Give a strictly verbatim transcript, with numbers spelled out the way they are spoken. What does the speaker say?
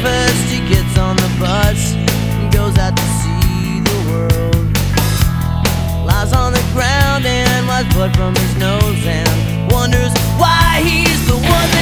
breakfast, he gets on the bus and goes out to see the world. Lies on the ground and wipes blood from his